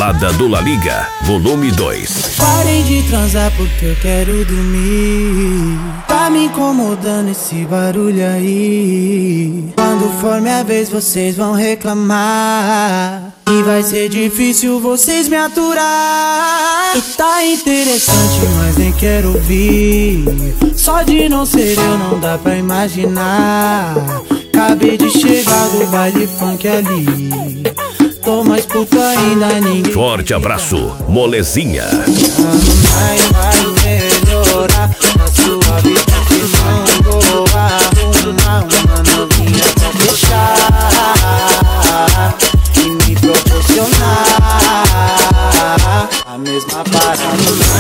Balada do La Liga, volume 2. Parem de transar porque eu quero dormir. Tá me incomodando esse barulho aí. Quando for minha vez vocês vão reclamar e vai ser difícil vocês me aturar. E tá interessante, mas nem quero ouvir. Só de não ser eu não dá pra imaginar. Acabei de chegar do baile funk ali. Tô mais puto ainda, ninguém. Forte abraço, Molezinha. Vai melhorar na sua vida, que não vou arrumar uma novinha pra deixar e me proporcionar a mesma parada.